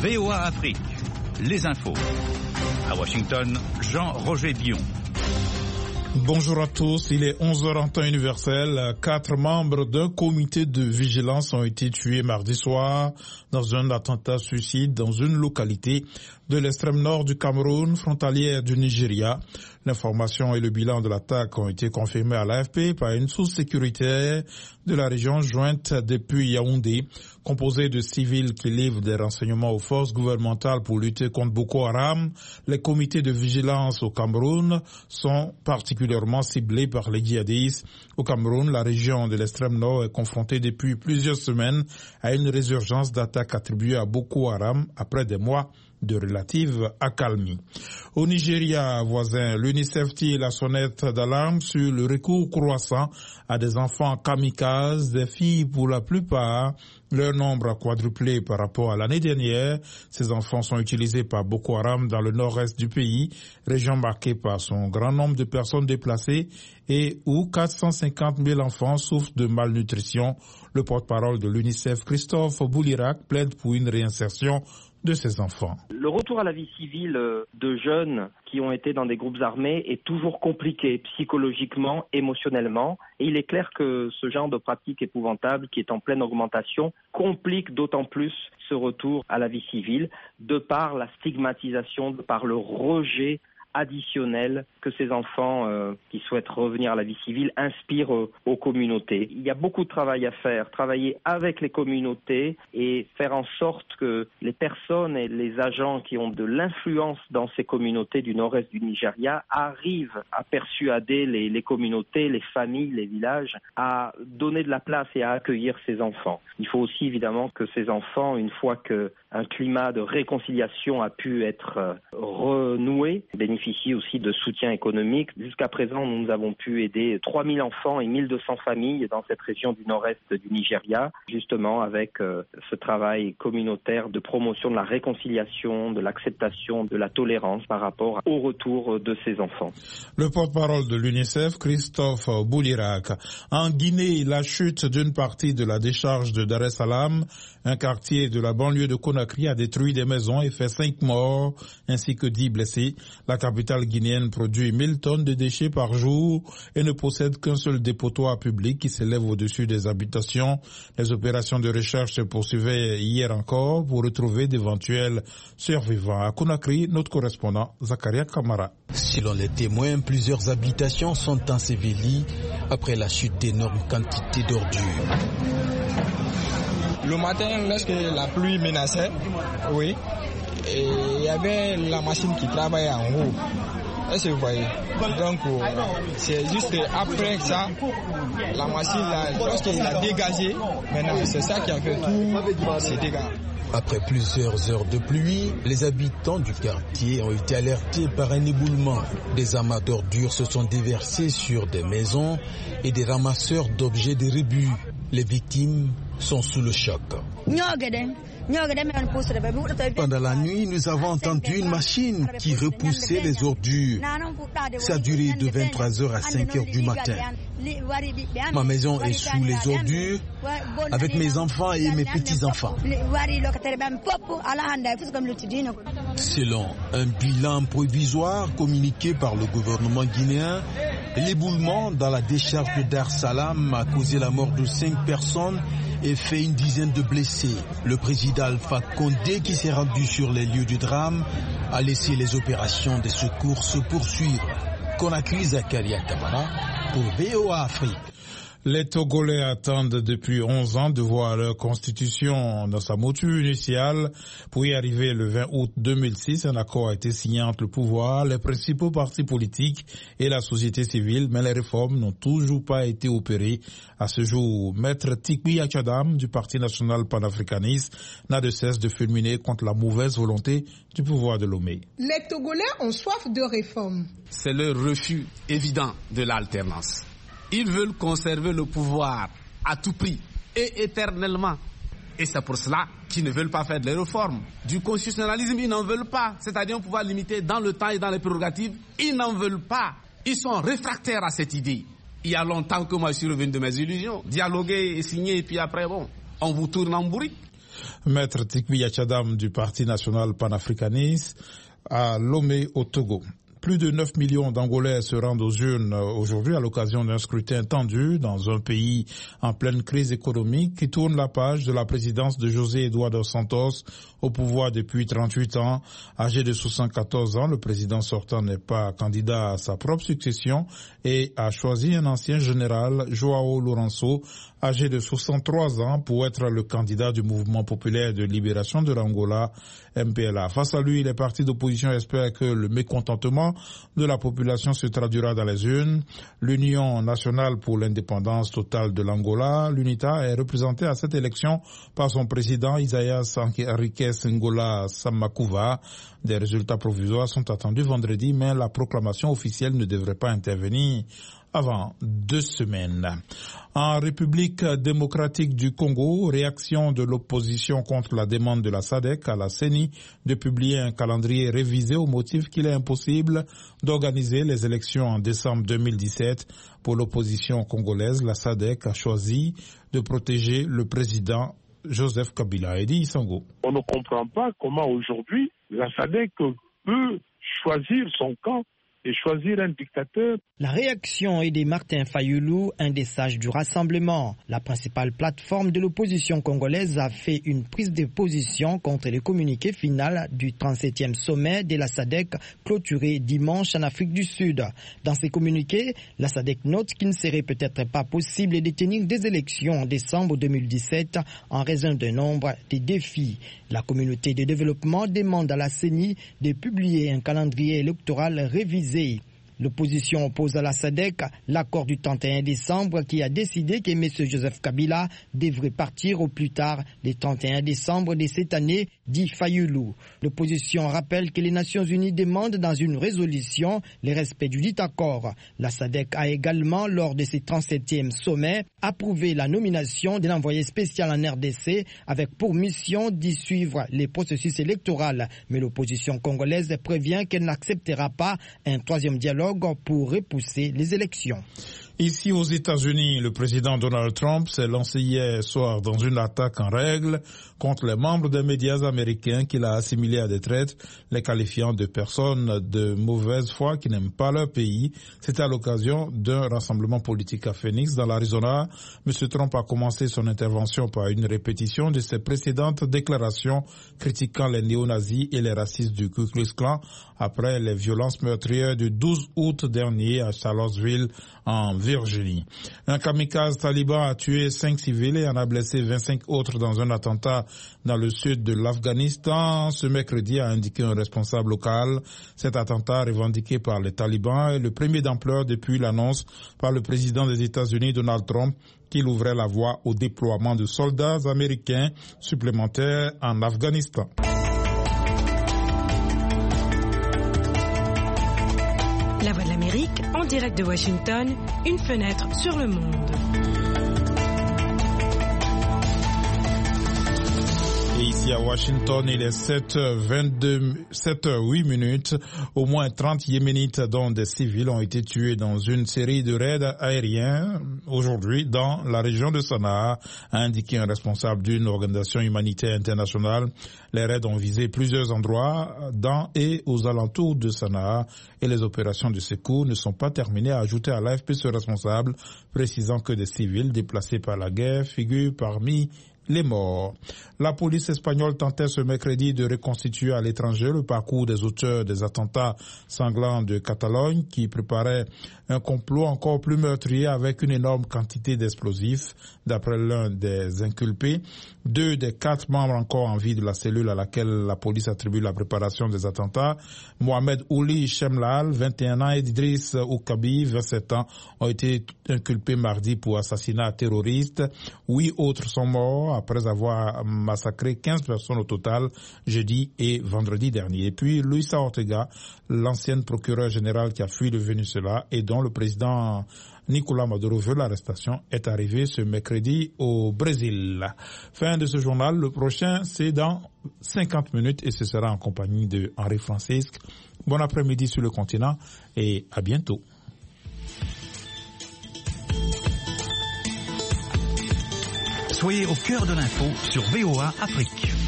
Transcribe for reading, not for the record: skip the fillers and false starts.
VOA Afrique, les infos. À Washington, Jean-Roger Bion. Bonjour à tous, il est 11h en temps universel. 4 membres d'un comité de vigilance ont été tués mardi soir dans un attentat suicide dans une localité de l'extrême nord du Cameroun, frontalière du Nigeria. L'information et le bilan de l'attaque ont été confirmés à l'AFP par une source sécuritaire de la région jointe depuis Yaoundé, composée de civils qui livrent des renseignements aux forces gouvernementales pour lutter contre Boko Haram. Les comités de vigilance au Cameroun sont particulièrement ciblés par les djihadistes. Au Cameroun, la région de l'extrême nord est confrontée depuis plusieurs semaines à une résurgence d'attaques attribuées à Boko Haram après des mois de relative accalmie. Au Nigeria voisin, l'UNICEF tire la sonnette d'alarme sur le recours croissant à des enfants kamikazes, des filles pour la plupart. Leur nombre a quadruplé par rapport à l'année dernière. Ces enfants sont utilisés par Boko Haram dans le nord-est du pays, région marquée par son grand nombre de personnes déplacées et où 450 000 enfants souffrent de malnutrition. Le porte-parole de l'UNICEF, Christophe Boulirac, plaide pour une réinsertion de ces enfants. Le retour à la vie civile de jeunes qui ont été dans des groupes armés est toujours compliqué psychologiquement, émotionnellement. Et il est clair que ce genre de pratique épouvantable qui est en pleine augmentation complique d'autant plus ce retour à la vie civile de par la stigmatisation, de par le rejet additionnel que ces enfants qui souhaitent revenir à la vie civile inspirent aux communautés. Il y a beaucoup de travail à faire, travailler avec les communautés et faire en sorte que les personnes et les agents qui ont de l'influence dans ces communautés du nord-est du Nigeria arrivent à persuader les communautés, les familles, les villages à donner de la place et à accueillir ces enfants. Il faut aussi évidemment que ces enfants, une fois qu'un climat de réconciliation a pu être renoué, bénéficient aussi de soutien économique. Jusqu'à présent, nous avons pu aider 3000 enfants et 1200 familles dans cette région du nord-est du Nigeria, justement avec ce travail communautaire de promotion de la réconciliation, de l'acceptation, de la tolérance par rapport au retour de ces enfants. Le porte-parole de l'UNICEF, Christophe Boulirac. En Guinée, la chute d'une partie de la décharge de Dar es Salaam, un quartier de la banlieue de Conakry, a détruit des maisons et fait 5 morts ainsi que 10 blessés. La capitale guinéenne produit 1000 tonnes de déchets par jour et ne possède qu'un seul dépotoir public qui s'élève au-dessus des habitations. Les opérations de recherche se poursuivaient hier encore pour retrouver d'éventuels survivants. À Conakry, notre correspondant Zakaria Kamara. Selon les témoins, plusieurs habitations sont ensevelies après la chute d'énormes quantités d'ordures. Le matin, lorsque la pluie menaçait, oui, et il y avait la machine qui travaillait en haut. Est-ce que vous voyez? Donc, c'est juste après ça, la machine, là, lorsqu'il a dégagé, maintenant, c'est ça qui a fait tous ces dégâts. Après plusieurs heures de pluie, les habitants du quartier ont été alertés par un éboulement. Des amas d'ordures se sont déversés sur des maisons et des ramasseurs d'objets de rebut. Les victimes sont sous le choc. Pendant la nuit, nous avons entendu une machine qui repoussait les ordures. Ça a duré de 23h à 5h du matin. Ma maison est sous les ordures avec mes enfants et mes petits-enfants. Selon un bilan provisoire communiqué par le gouvernement guinéen, l'éboulement dans la décharge de Dar es Salaam a causé la mort de 5 personnes et fait une dizaine de blessés. Le président Alpha Condé, qui s'est rendu sur les lieux du drame, a laissé les opérations de secours se poursuivre. Conakry, Zakaria Kamara pour VOA Afrique. Les Togolais attendent depuis 11 ans de voir leur constitution dans sa mouture initiale. Pour y arriver le 20 août 2006, un accord a été signé entre le pouvoir, les principaux partis politiques et la société civile, mais les réformes n'ont toujours pas été opérées. À ce jour, Maître Tikwi Achadam du Parti national panafricaniste n'a de cesse de fulminer contre la mauvaise volonté du pouvoir de Lomé. Les Togolais ont soif de réformes. C'est le refus évident de l'alternance. Ils veulent conserver le pouvoir à tout prix et éternellement. Et c'est pour cela qu'ils ne veulent pas faire des réformes. Du constitutionnalisme, ils n'en veulent pas. C'est-à-dire un pouvoir limité dans le temps et dans les prérogatives. Ils n'en veulent pas. Ils sont réfractaires à cette idée. Il y a longtemps que moi je suis revenu de mes illusions. Dialoguer et signer et puis après, bon, on vous tourne en bourrique. Maître Tikbi Yachadam du Parti national panafricaniste à Lomé au Togo. Plus de 9 millions d'Angolais se rendent aux urnes aujourd'hui à l'occasion d'un scrutin tendu dans un pays en pleine crise économique qui tourne la page de la présidence de José Eduardo Santos au pouvoir depuis 38 ans. Âgé de 74 ans, le président sortant n'est pas candidat à sa propre succession et a choisi un ancien général, Joao Lourenço, âgé de 63 ans, pour être le candidat du mouvement populaire de libération de l'Angola, MPLA. Face à lui, les partis d'opposition espèrent que le mécontentement de la population se traduira dans les urnes. L'Union nationale pour l'indépendance totale de l'Angola, l'UNITA, est représentée à cette élection par son président Isaias Henriques Ngola Samakuva. Des résultats provisoires sont attendus vendredi, mais la proclamation officielle ne devrait pas intervenir avant 2 semaines. En République démocratique du Congo, réaction de l'opposition contre la demande de la SADC à la CENI de publier un calendrier révisé au motif qu'il est impossible d'organiser les élections en décembre 2017. Pour l'opposition congolaise, la SADC a choisi de protéger le président Joseph Kabila. Edi Isango. On ne comprend pas comment aujourd'hui la SADC peut choisir son camp et choisir un dictateur. La réaction est de Martin Fayulu, un des sages du rassemblement. La principale plateforme de l'opposition congolaise a fait une prise de position contre le communiqué final du 37e sommet de la SADC clôturé dimanche en Afrique du Sud. Dans ces communiqués, la SADC note qu'il ne serait peut-être pas possible de tenir des élections en décembre 2017 en raison d'un nombre de défis. La communauté de développement demande à la CENI de publier un calendrier électoral révisé. L'opposition oppose à la SADC l'accord du 31 décembre qui a décidé que M. Joseph Kabila devrait partir au plus tard le 31 décembre de cette année, dit Fayulu. L'opposition rappelle que les Nations Unies demandent dans une résolution le respect du dit accord. La SADC a également, lors de ses 37e sommets, approuvé la nomination d'un envoyé spécial en RDC avec pour mission d'y suivre les processus électoraux. Mais l'opposition congolaise prévient qu'elle n'acceptera pas un troisième dialogue pour repousser les élections. Ici aux États-Unis, le président Donald Trump s'est lancé hier soir dans une attaque en règle contre les membres des médias américains qu'il a assimilés à des traîtres, les qualifiant de personnes de mauvaise foi qui n'aiment pas leur pays. C'était à l'occasion d'un rassemblement politique à Phoenix, dans l'Arizona. M. Trump a commencé son intervention par une répétition de ses précédentes déclarations critiquant les néo-nazis et les racistes du Ku Klux Klan après les violences meurtrières du 12 août dernier à Charlottesville, en Virginie. Un kamikaze taliban a tué 5 civils et en a blessé 25 autres dans un attentat dans le sud de l'Afghanistan. Ce mercredi, a indiqué un responsable local. Cet attentat revendiqué par les talibans est le premier d'ampleur depuis l'annonce par le président des États-Unis, Donald Trump, qu'il ouvrait la voie au déploiement de soldats américains supplémentaires en Afghanistan. La Voix de l'Amérique, en direct de Washington, une fenêtre sur le monde. Et ici à Washington, il est 7h08. Au moins 30 Yéménites, dont des civils, ont été tués dans une série de raids aériens aujourd'hui dans la région de Sanaa, a indiqué un responsable d'une organisation humanitaire internationale. Les raids ont visé plusieurs endroits dans et aux alentours de Sanaa et les opérations de secours ne sont pas terminées, a ajouté à l'AFP ce responsable, précisant que des civils déplacés par la guerre figurent parmi les morts. La police espagnole tentait ce mercredi de reconstituer à l'étranger le parcours des auteurs des attentats sanglants de Catalogne qui préparaient un complot encore plus meurtrier avec une énorme quantité d'explosifs. D'après l'un des inculpés, 2 des 4 membres encore en vie de la cellule à laquelle la police attribue la préparation des attentats, Mohamed Ouli Chemlal, 21 ans, et Idriss Oukabi, 27 ans, ont été inculpés mardi pour assassinat terroriste. 8 autres sont morts après avoir massacré 15 personnes au total jeudi et vendredi dernier. Et puis Luisa Ortega, l'ancienne procureure générale qui a fui le Venezuela et dont le président Nicolás Maduro veut l'arrestation, est arrivé ce mercredi au Brésil. Fin de ce journal. Le prochain, c'est dans 50 minutes et ce sera en compagnie de Henri Francisque. Bon après-midi sur le continent et à bientôt. Soyez au cœur de l'info sur VOA Afrique.